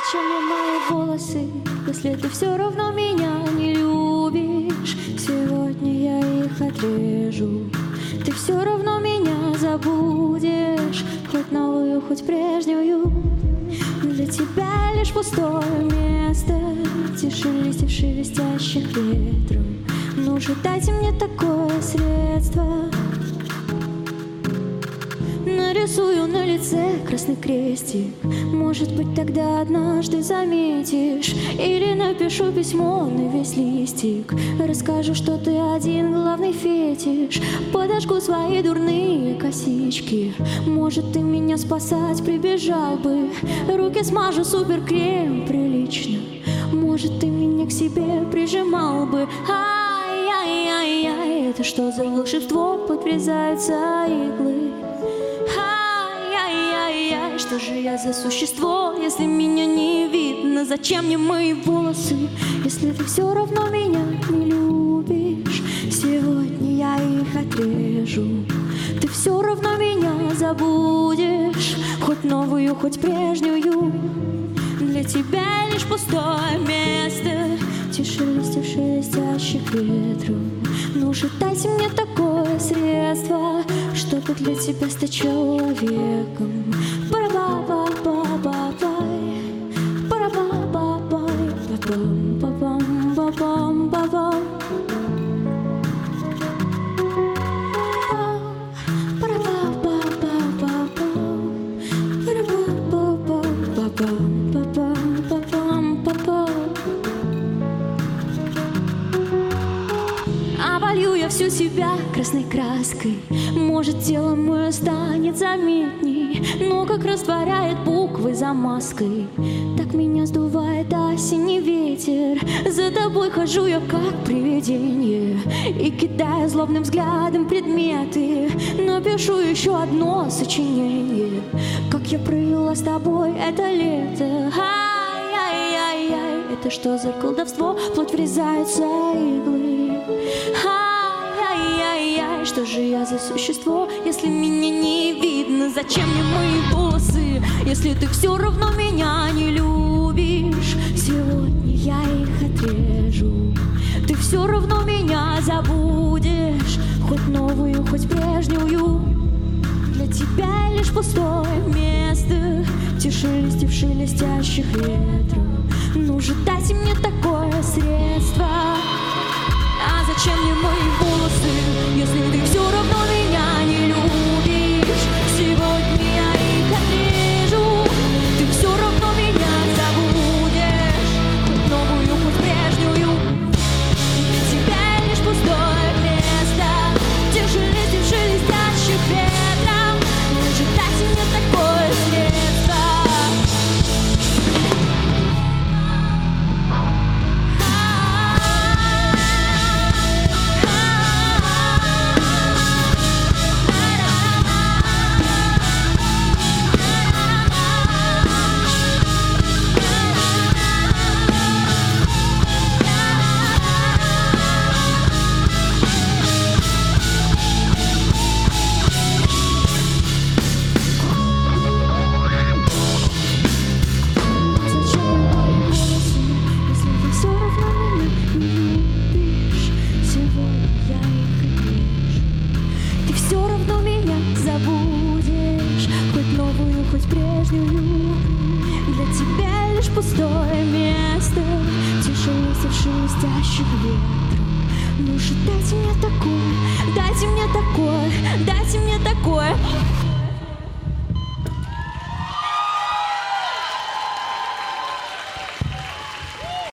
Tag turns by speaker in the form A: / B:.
A: Зачем мне мои волосы, если ты все равно меня не любишь? Сегодня я их отрежу. Ты все равно меня забудешь, хоть новую, хоть прежнюю. Для тебя лишь пустое место, тиши листьев, шелестящих ветром. Ну же, дайте мне такое средство. Нарисую на лице красный крестик, может быть, тогда однажды заметишь. Или напишу письмо на весь листик, расскажу, что ты один главный фетиш. Подожгу свои дурные косички, может, ты меня спасать прибежал бы. Руки смажу суперкрем прилично, может, ты меня к себе прижимал бы. Ай-яй-яй-яй, это что за волшебство, подвязаются иглы. Ай-яй-яй-яй, что же я за существо, если меня не видно? Зачем мне мои волосы, если ты все равно меня не любишь? Сегодня я их отрежу. Ты все равно меня забудешь, хоть новую, хоть прежнюю. Для тебя лишь пустое место, тиши листьев, шелестящих ветром. Ну же, дайте мне такое средство, чтобы для тебя стать человеком. Пара-ба-ба-ба-ба-бай, пара-ба-ба-бай, ба-бам-ба-бам-ба-бам-ба-бам. Оболью я всю себя красной краской, может, тело мое станет заметней, но как растворяет буквы за маской, так меня сдувает осенний ветер. За тобой хожу я как привидение и кидаю злобным взглядом предметы. Напишу еще одно сочинение, как я провела с тобой это лето. Ай-яй-яй-яй, это что за колдовство, вплоть врезаются иглы. Ай-яй-яй-яй, что же я за существо, если меня не видно? Зачем мне мои волосы, если ты все равно меня не любишь? Сегодня я их отрежу. Ты все равно меня забудешь, хоть новую, хоть прежнюю. Для тебя лишь пустое место, тиши листьев, шелестящих ветром. Ну же, дайте мне такое средство. А зачем мне мои волосы, если ты все равно меня не любишь? Сегодня я их отрежу. Ты все равно меня забудешь, хоть новую, хоть прежнюю. Для тебя лишь пустое место, тиши листьев, шелестящих ветром. Ну же, дайте мне такое средство. Хоть прежнюю. Для тебя лишь пустое место, тиши листьев, шелестящих ветром. Ну же, дайте мне такое, дайте мне такое, дайте мне такое.